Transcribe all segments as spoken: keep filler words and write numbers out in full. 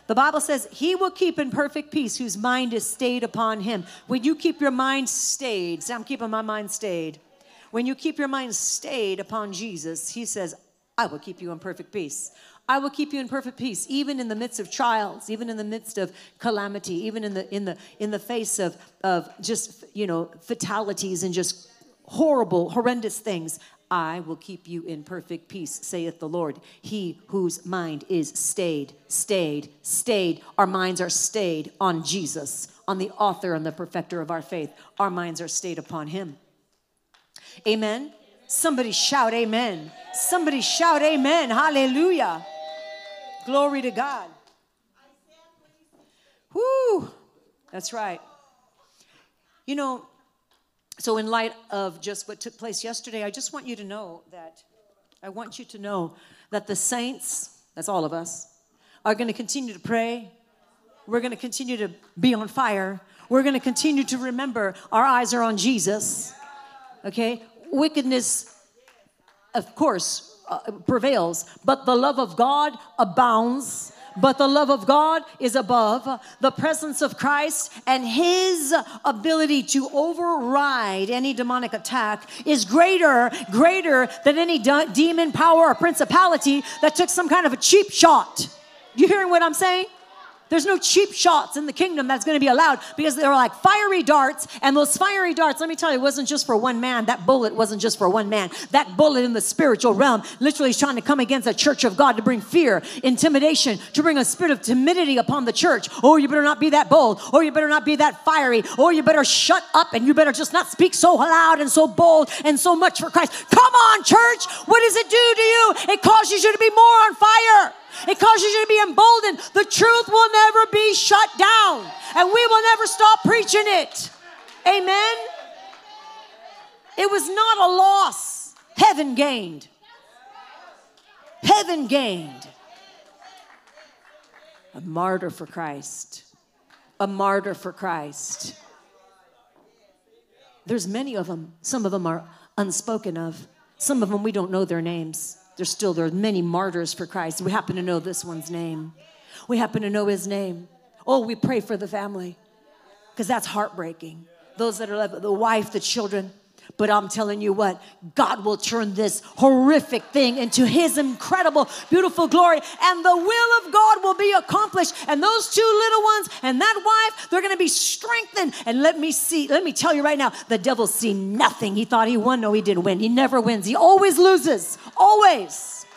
The Bible says he will keep in perfect peace whose mind is stayed upon him. When you keep your mind stayed, say, I'm keeping my mind stayed. When you keep your mind stayed upon Jesus, he says, I will keep you in perfect peace. I will keep you in perfect peace, even in the midst of trials, even in the midst of calamity, even in the in the in the face of of just, you know, fatalities and just horrible, horrendous things. I will keep you in perfect peace, saith the Lord. He whose mind is stayed, stayed, stayed. Our minds are stayed on Jesus, on the author and the perfecter of our faith. Our minds are stayed upon him. Amen. Somebody shout amen. Somebody shout amen. Hallelujah. Glory to God. Whoo. That's right. You know, so in light of just what took place yesterday, I just want you to know that, I want you to know that the saints, that's all of us, are going to continue to pray. We're going to continue to be on fire. We're going to continue to remember our eyes are on Jesus. Okay? Wickedness, of course, uh, prevails, but the love of God abounds. But the love of God is above. The presence of Christ and his ability to override any demonic attack is greater, greater than any de- demon power or principality that took some kind of a cheap shot. You hearing what I'm saying? There's no cheap shots in the kingdom that's going to be allowed, because they're like fiery darts. And those fiery darts, let me tell you, it wasn't just for one man. That bullet wasn't just for one man. That bullet in the spiritual realm literally is trying to come against the church of God to bring fear, intimidation, to bring a spirit of timidity upon the church. Oh, you better not be that bold. Or you better not be that fiery. Or you better shut up, and you better just not speak so loud and so bold and so much for Christ. Come on, church. What does it do to you? It causes you to be more on fire. It causes you to be emboldened. The truth will never be shut down, and we will never stop preaching it. Amen. It was not a loss. Heaven gained. Heaven gained. A martyr for Christ. A martyr for Christ. There's many of them. Some of them are unspoken of. Some of them we don't know their names. There's still, there are many martyrs for Christ. We happen to know this one's name. We happen to know his name. Oh, we pray for the family, because that's heartbreaking. Those that are left, the wife, the children. But I'm telling you what, God will turn this horrific thing into his incredible, beautiful glory. And the will of God will be accomplished. And those two little ones and that wife, they're going to be strengthened. And let me see, let me tell you right now, the devil's seen nothing. He thought he won. No, he didn't win. He never wins. He always loses. Always.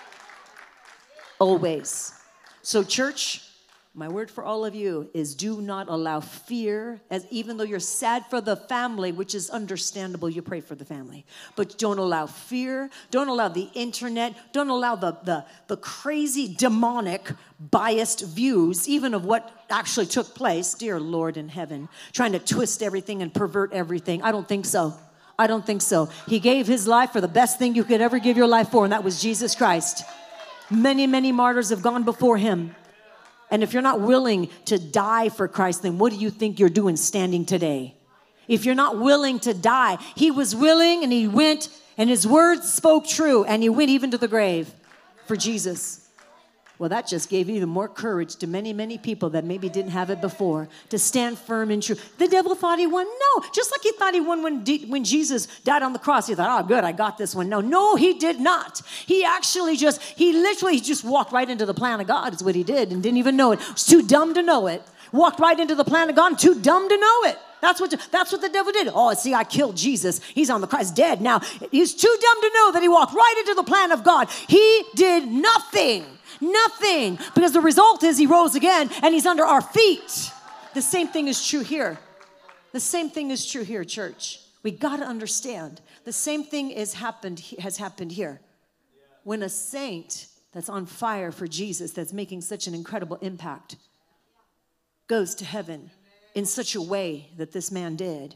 Always. So church, my word for all of you is, do not allow fear, as even though you're sad for the family, which is understandable, you pray for the family, but don't allow fear, don't allow the internet, don't allow the, the, the crazy demonic biased views, even of what actually took place, dear Lord in heaven, trying to twist everything and pervert everything. I don't think so. I don't think so. He gave his life for the best thing you could ever give your life for, and that was Jesus Christ. Many, many martyrs have gone before him. And if you're not willing to die for Christ, then what do you think you're doing standing today? If you're not willing to die, he was willing, and he went, and his words spoke true, and he went even to the grave for Jesus. Well, that just gave even more courage to many, many people that maybe didn't have it before, to stand firm in truth. The devil thought he won. No, just like he thought he won when, D- when Jesus died on the cross. He thought, oh, good, I got this one. No, no, he did not. He actually just, he literally just walked right into the plan of God is what he did, and didn't even know it. Was too dumb to know it. Walked right into the plan of God, and too dumb to know it. That's what, that's what the devil did. Oh, see, I killed Jesus. He's on the cross, dead now. He's too dumb to know that he walked right into the plan of God. He did nothing. Nothing. Because the result is he rose again, and he's under our feet. The same thing is true here. The same thing is true here, church. We got to understand. The same thing is happened, has happened here. When a saint that's on fire for Jesus, that's making such an incredible impact, goes to heaven in such a way that this man did,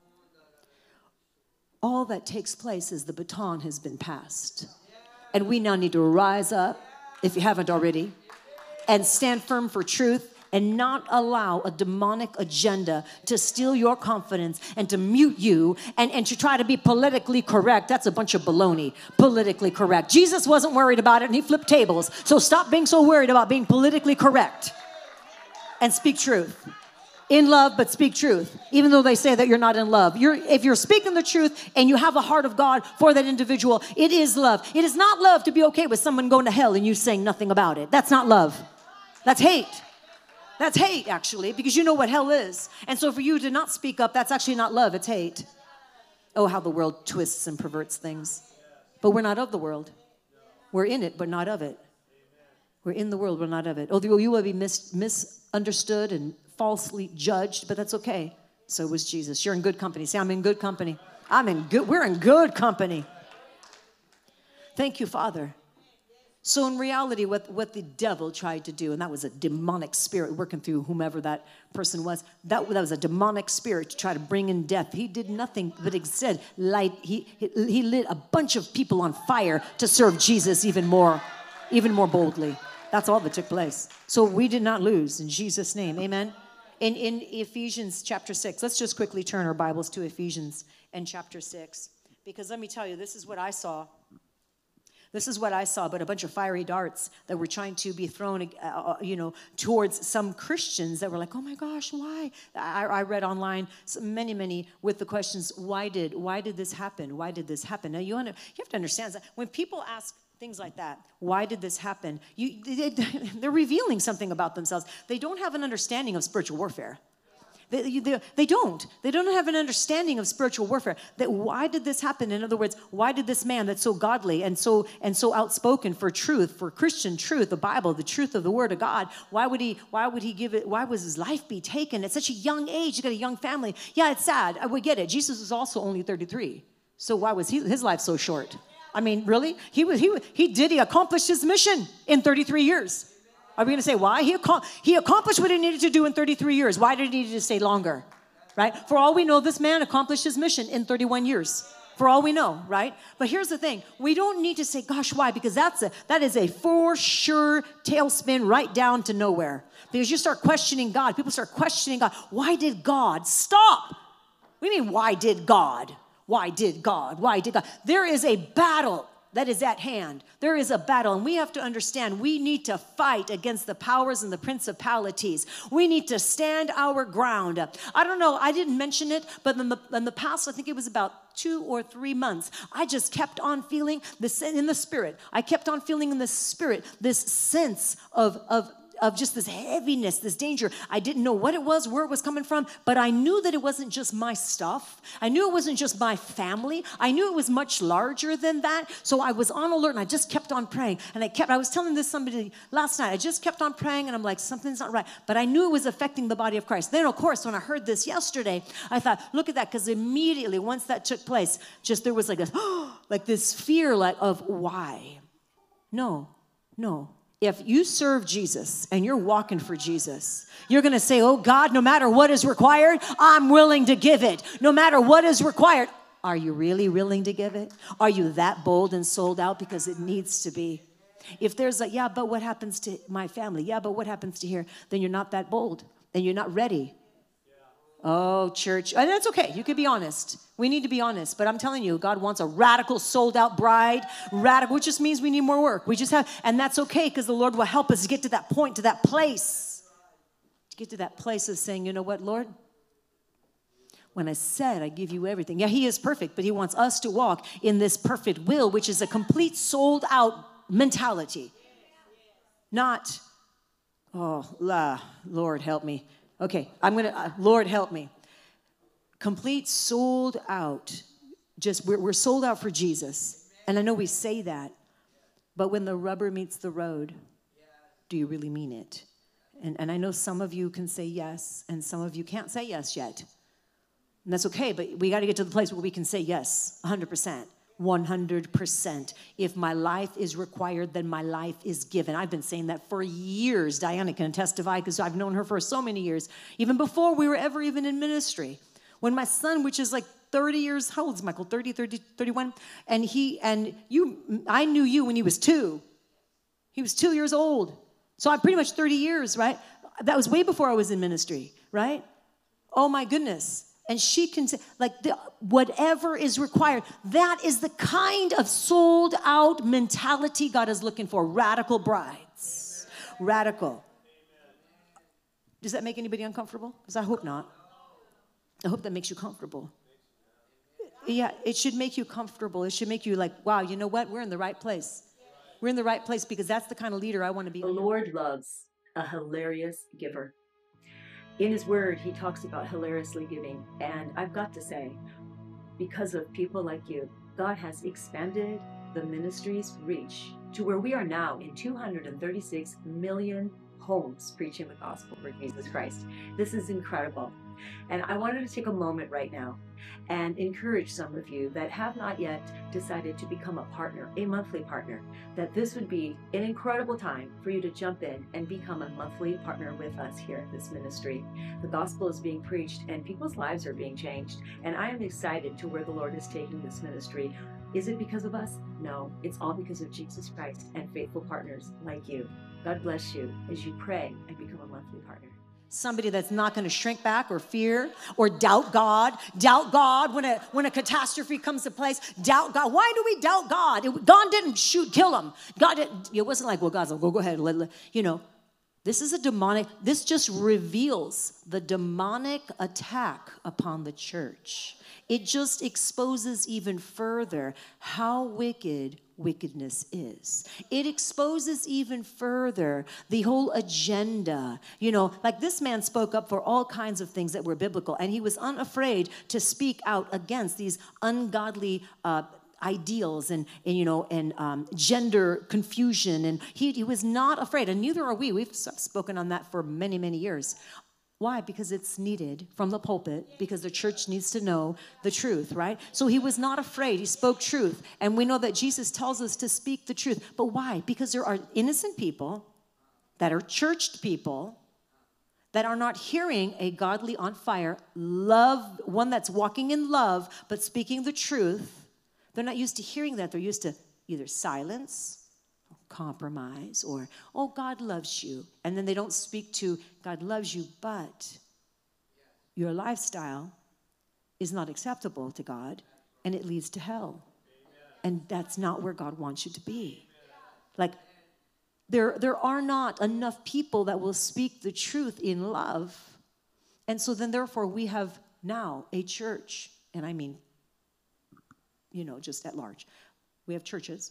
all that takes place is the baton has been passed. And we now need to rise up, if you haven't already, and stand firm for truth, and not allow a demonic agenda to steal your confidence and to mute you and, and to try to be politically correct. That's a bunch of baloney, politically correct. Jesus wasn't worried about it, and he flipped tables. So stop being so worried about being politically correct. and speak truth. In love, but speak truth. Even though they say that you're not in love. You're, if you're speaking the truth and you have a heart of God for that individual, it is love. It is not love to be okay with someone going to hell and you saying nothing about it. That's not love. That's hate. That's hate, actually, because you know what hell is. And so for you to not speak up, that's actually not love. It's hate. Oh, how the world twists and perverts things. But we're not of the world. We're in it, but not of it. We're in the world, but not of it. Oh, you will be mis- misunderstood and falsely judged, but that's okay. So was Jesus. You're in good company. Say, I'm in good company. I'm in good, we're in good company. Thank you, Father. So in reality, what, what the devil tried to do, and that was a demonic spirit working through whomever that person was, that, that was a demonic spirit to try to bring in death. He did nothing, but instead light, he, he, he lit a bunch of people on fire to serve Jesus even more, even more boldly. That's all that took place. So we did not lose in Jesus' name. Amen. In, in Ephesians chapter six, let's just quickly turn our Bibles to Ephesians and chapter six. Because let me tell you, this is what I saw. This is what I saw, but a bunch of fiery darts that were trying to be thrown, uh, you know, towards some Christians that were like, oh my gosh, why? I, I read online so many, many with the questions, why did, why did this happen? Why did this happen? Now, you, under, you have to understand that when people ask things like that, why did this happen? You, they, they're revealing something about themselves. They don't have an understanding of spiritual warfare. They, they, they don't. They don't have an understanding of spiritual warfare. That why did this happen? In other words, why did this man that's so godly and so and so outspoken for truth, for Christian truth, the Bible, the truth of the Word of God, why would he? Why would he give it? Why was his life be taken at such a young age? You got a young family. Yeah, it's sad. I would get it. Jesus was also only thirty-three. So why was he, his life so short? I mean, really? He was. He he did. He accomplished his mission in thirty-three years. Are we going to say why? He, ac- he accomplished what he needed to do in thirty-three years. Why did he need to stay longer? Right? For all we know, this man accomplished his mission in thirty-one years. For all we know, right? But here's the thing. We don't need to say, gosh, why? Because that's a, that is a for sure tailspin right down to nowhere. Because you start questioning God. People start questioning God. Why did God stop? What do you mean, why did God? Why did God? Why did God? There is a battle that is at hand. There is a battle, and we have to understand we need to fight against the powers and the principalities. We need to stand our ground. I don't know, I didn't mention it, but in the, in the past, I think it was about two or three months, I just kept on feeling this in the spirit. I kept on feeling in the spirit this sense of, of of just this heaviness, this danger. I didn't know what it was, where it was coming from, but I knew that it wasn't just my stuff. I knew it wasn't just my family. I knew it was much larger than that. So I was on alert and I just kept on praying. And I kept, I was telling this somebody last night, I just kept on praying and I'm like, something's not right. But I knew it was affecting the body of Christ. Then of course, when I heard this yesterday, I thought, look at that. Because immediately once that took place, just there was like a, like this fear like of why? No, no. If you serve Jesus and you're walking for Jesus, you're going to say, oh God, no matter what is required, I'm willing to give it. No matter what is required. Are you really willing to give it? Are you that bold and sold out? Because it needs to be. If there's a, yeah, but what happens to my family? Yeah, but what happens to here? Then you're not that bold and you're not ready. Oh, church. And that's okay. You can be honest. We need to be honest. But I'm telling you, God wants a radical, sold-out bride. Radical, which just means we need more work. We just have, and that's okay because the Lord will help us get to that point, to that place. To get to that place of saying, you know what, Lord? When I said I give you everything. Yeah, he is perfect, but he wants us to walk in this perfect will, which is a complete sold-out mentality. Not, oh, la, Lord, help me. Okay, I'm going to, uh, Lord, help me. Complete sold out. Just, we're, we're sold out for Jesus. And I know we say that, but when the rubber meets the road, do you really mean it? And, and I know some of you can say yes, and some of you can't say yes yet. And that's okay, but we got to get to the place where we can say yes, one hundred percent. one hundred percent. If my life is required, then my life is given. I've been saying that for years. Diana can testify because I've known her for so many years, even before we were ever even in ministry. When my son, which is like thirty years, how old is Michael? thirty, thirty, thirty-one? And he, and you, I knew you when he was two. He was two years old. So I'm pretty much thirty years, right? That was way before I was in ministry, right? Oh my goodness. And she can say, like, the, whatever is required. That is the kind of sold out mentality God is looking for. Radical brides. Radical. Does that make anybody uncomfortable? Because I hope not. I hope that makes you comfortable. Yeah, it should make you comfortable. It should make you like, wow, you know what? We're in the right place. We're in the right place because that's the kind of leader I want to be. The Lord loves a hilarious giver. In his word, he talks about hilariously giving. And I've got to say, because of people like you, God has expanded the ministry's reach to where we are now in two hundred thirty-six million homes preaching the gospel for Jesus Christ. This is incredible. And I wanted to take a moment right now and encourage some of you that have not yet decided to become a partner, a monthly partner, that this would be an incredible time for you to jump in and become a monthly partner with us here at this ministry. The gospel is being preached and people's lives are being changed. And I am excited to where the Lord is taking this ministry. Is it because of us? No, it's all because of Jesus Christ and faithful partners like you. God bless you as you pray and become a monthly partner. Somebody that's not going to shrink back or fear or doubt God. Doubt God when a when a catastrophe comes to place. Doubt God. Why do we doubt God? It, God didn't shoot, kill him. God didn't, it wasn't like, well, God's like, go, go ahead. Let, let, you know, this is a demonic, this just reveals the demonic attack upon the church. It just exposes even further how wicked wickedness is. It exposes even further the whole agenda. You know, like this man spoke up for all kinds of things that were biblical, and he was unafraid to speak out against these ungodly uh, ideals and, and, you know, and um, gender confusion. And he, he was not afraid, and neither are we. We've spoken on that for many, many years. Why? Because it's needed from the pulpit, because the church needs to know the truth, right? So he was not afraid. He spoke truth. And we know that Jesus tells us to speak the truth. But why? Because there are innocent people that are churched people that are not hearing a godly on fire, love, one that's walking in love, but speaking the truth. They're not used to hearing that. They're used to either silence, compromise, or, oh, God loves you. And then they don't speak to, God loves you, but your lifestyle is not acceptable to God, and it leads to hell. And that's not where God wants you to be. Like, there, there are not enough people that will speak the truth in love. And so then, therefore, we have now a church, and I mean, you know, just at large. We have churches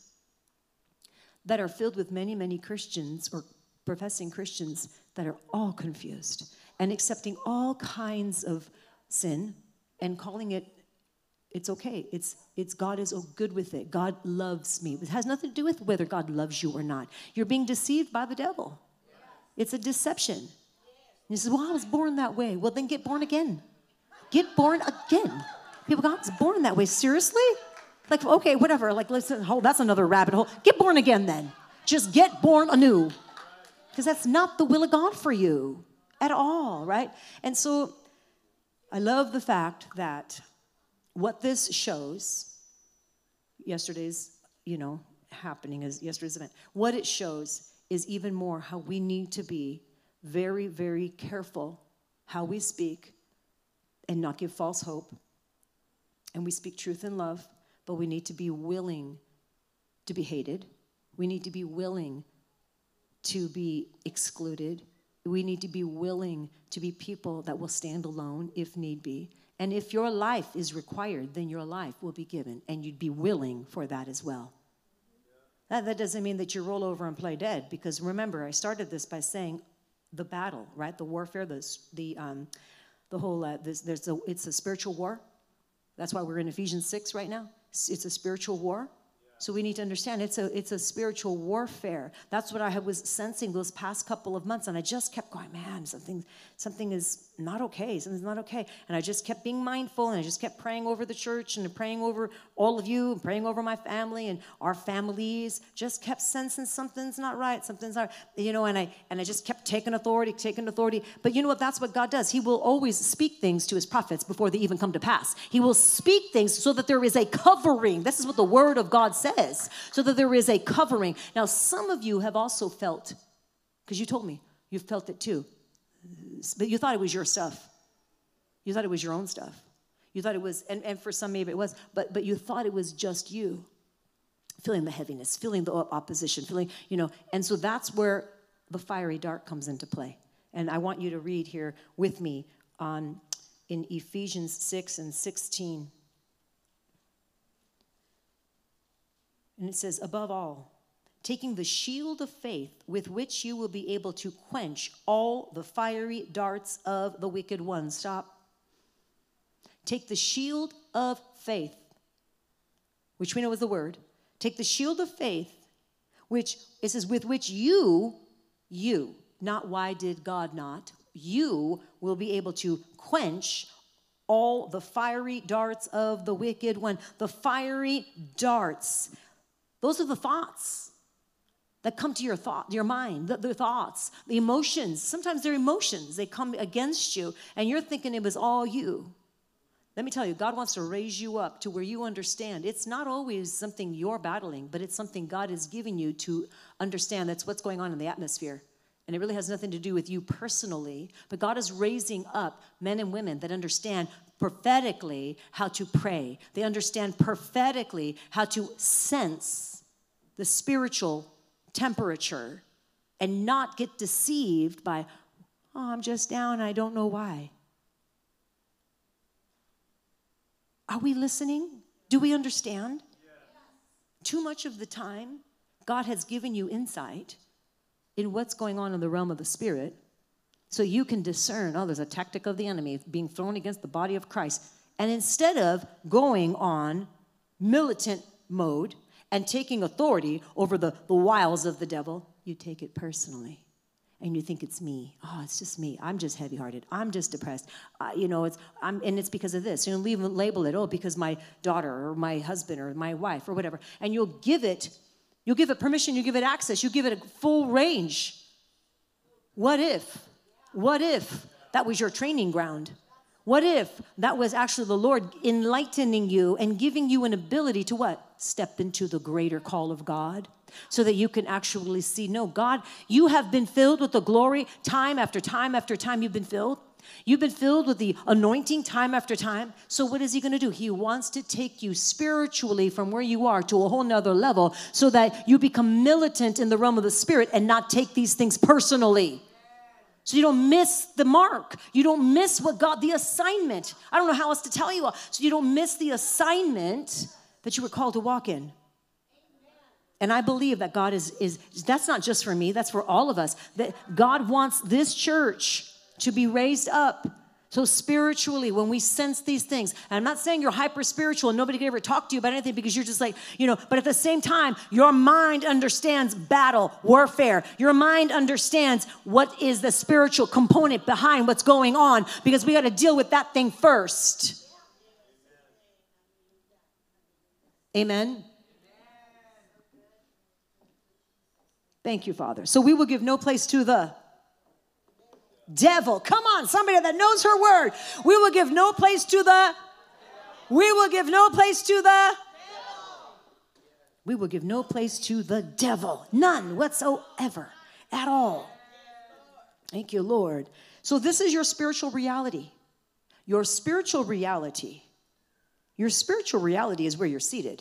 that are filled with many, many Christians or professing Christians that are all confused and accepting all kinds of sin and calling it, it's okay. It's, it's God is good with it. God loves me. It has nothing to do with whether God loves you or not. You're being deceived by the devil. It's a deception. And you say, well, I was born that way. Well, then get born again. Get born again. People go, I was born that way. Seriously? Like, okay, whatever. Like, listen, oh, that's another rabbit hole. Get born again then. Just get born anew. Because that's not the will of God for you at all, right? And so I love the fact that what this shows, yesterday's, you know, happening is yesterday's event. What it shows is even more how we need to be very, very careful how we speak and not give false hope. And we speak truth in love. But we need to be willing to be hated. We need to be willing to be excluded. We need to be willing to be people that will stand alone if need be. And if your life is required, then your life will be given. And you'd be willing for that as well. That, that doesn't mean that you roll over and play dead. Because remember, I started this by saying the battle, right? The warfare, the, the, um, the whole, uh, this, there's a, it's a spiritual war. That's why we're in Ephesians six right now. It's a spiritual war. So we need to understand it's a it's a spiritual warfare. That's what I was sensing those past couple of months. And I just kept going, man, something, something is not okay. Something's not okay. And I just kept being mindful, and I just kept praying over the church and praying over all of you and praying over my family and our families. Just kept sensing something's not right. Something's not, you know, and I and I just kept taking authority, taking authority. But you know what? That's what God does. He will always speak things to his prophets before they even come to pass. He will speak things so that there is a covering. This is what the word of God says. Says, so that there is a covering. Now, some of you have also felt, because you told me, you've felt it too, but you thought it was your stuff. You thought it was your own stuff. You thought it was, and, and for some maybe it was, but but you thought it was just you, feeling the heaviness, feeling the opposition, feeling, you know, and so that's where the fiery dart comes into play. And I want you to read here with me on in Ephesians six and sixteen. And it says, above all, taking the shield of faith with which you will be able to quench all the fiery darts of the wicked one. Stop. Take the shield of faith, which we know is the word. Take the shield of faith, which it says, with which you, you, not why did God not, you will be able to quench all the fiery darts of the wicked one. The fiery darts. Those are the thoughts that come to your thought, your mind, the, the thoughts, the emotions. Sometimes they're emotions. They come against you, and you're thinking it was all you. Let me tell you, God wants to raise you up to where you understand. It's not always something you're battling, but it's something God is giving you to understand. That's what's going on in the atmosphere. And it really has nothing to do with you personally, but God is raising up men and women that understand prophetically how to pray. They understand prophetically how to sense the spiritual temperature and not get deceived by, oh, I'm just down, I don't know why. Are we listening? Do we understand? Yes. Too much of the time, God has given you insight in what's going on in the realm of the spirit, so you can discern, oh, there's a tactic of the enemy being thrown against the body of Christ. And instead of going on militant mode and taking authority over the, the wiles of the devil, you take it personally. And you think it's me. Oh, it's just me. I'm just heavy-hearted. I'm just depressed. Uh, you know, it's I'm, and it's because of this. You'll leave label it, oh, because my daughter or my husband or my wife or whatever. And you'll give it, you'll give it permission. You give it access. You give it a full range. What if? What if that was your training ground? What if that was actually the Lord enlightening you and giving you an ability to what? Step into the greater call of God so that you can actually see, no, God, you have been filled with the glory time after time after time you've been filled. You've been filled with the anointing time after time. So what is he going to do? He wants to take you spiritually from where you are to a whole nother level so that you become militant in the realm of the spirit and not take these things personally. So you don't miss the mark. You don't miss what God, the assignment. I don't know how else to tell you. So you don't miss the assignment that you were called to walk in. And I believe that God is, is, that's not just for me, that's for all of us. That God wants this church to be raised up. So spiritually, when we sense these things, and I'm not saying you're hyper spiritual and nobody can ever talk to you about anything because you're just like, you know, but at the same time, your mind understands battle, warfare. Your mind understands what is the spiritual component behind what's going on because we got to deal with that thing first. Amen. Thank you, Father. So we will give no place to the devil. Come on, somebody that knows her word. We will give no place to the we will give no place to the we will give no place to the devil. None whatsoever at all. Thank you, Lord. So this is your spiritual reality. Your spiritual reality. Your spiritual reality is where you're seated.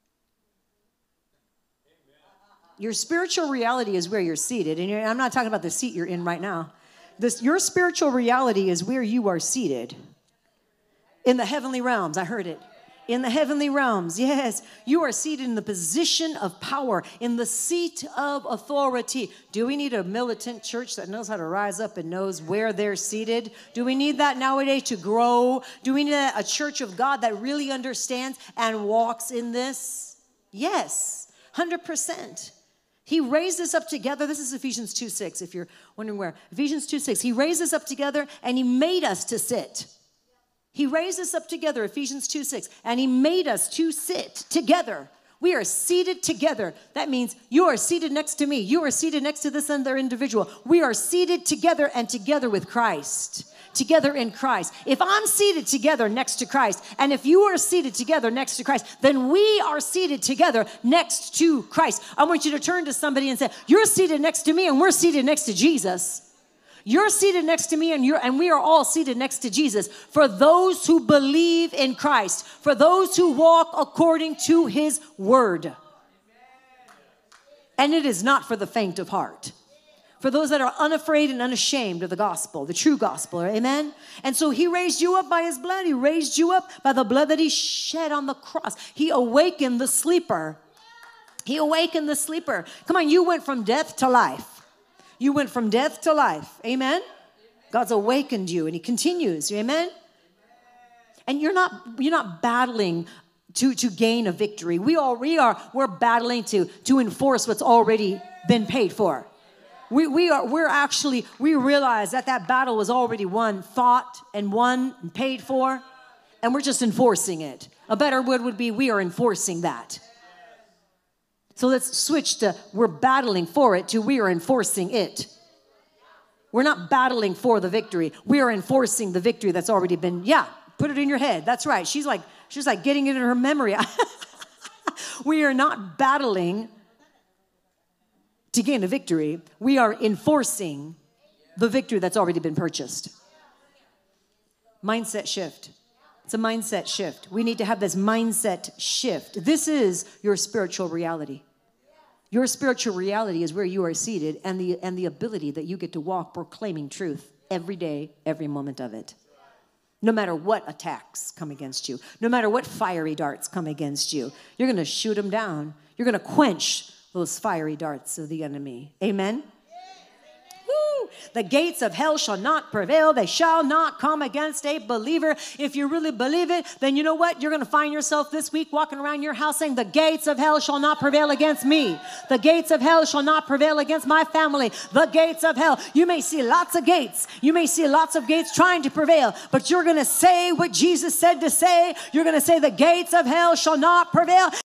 Your spiritual reality is where you're seated. And you're, I'm not talking about the seat you're in right now. This, your spiritual reality is where you are seated. In the heavenly realms. I heard it. In the heavenly realms. Yes. You are seated in the position of power. In the seat of authority. Do we need a militant church that knows how to rise up and knows where they're seated? Do we need that nowadays to grow? Do we need a, a church of God that really understands and walks in this? Yes. one hundred percent. He raised us up together. This is Ephesians two six, if you're wondering where. Ephesians two six. He raised us up together, and he made us to sit. He raised us up together, Ephesians two six, and he made us to sit together. We are seated together. That means you are seated next to me. You are seated next to this other individual. We are seated together and together with Christ. Together in Christ. If I'm seated together next to Christ, and if you are seated together next to Christ, then we are seated together next to Christ. I want you to turn to somebody and say, you're seated next to me and we're seated next to Jesus. You're seated next to me and you're and we are all seated next to Jesus. For those who believe in Christ, for those who walk according to his word. And it is not for the faint of heart. For those that are unafraid and unashamed of the gospel, the true gospel, amen? And so he raised you up by his blood. He raised you up by the blood that he shed on the cross. He awakened the sleeper. He awakened the sleeper. Come on, you went from death to life. You went from death to life, amen? God's awakened you and he continues, amen? And you're not, you're not battling to, to gain a victory. We all, we are, we're battling to, to enforce what's already been paid for. We, we are, we're actually, we realize that that battle was already won, fought and won and paid for, and we're just enforcing it. A better word would be we are enforcing that. So let's switch to we're battling for it to we are enforcing it. We're not battling for the victory. We are enforcing the victory that's already been, yeah, put it in your head. That's right. She's like, she's like getting it in her memory. We are not battling to gain a victory. We are enforcing the victory that's already been purchased. Mindset shift. It's a mindset shift. We need to have this mindset shift. This is your spiritual reality. Your spiritual reality is where you are seated and the, and the ability that you get to walk proclaiming truth every day, every moment of it. No matter what attacks come against you, no matter what fiery darts come against you, you're going to shoot them down. You're going to quench those fiery darts of the enemy. Amen? Woo! The gates of hell shall not prevail. They shall not come against a believer. If you really believe it, then you know what? You're going to find yourself this week walking around your house saying, the gates of hell shall not prevail against me. The gates of hell shall not prevail against my family. The gates of hell. You may see lots of gates. You may see lots of gates trying to prevail, but you're going to say what Jesus said to say. You're going to say, the gates of hell shall not prevail.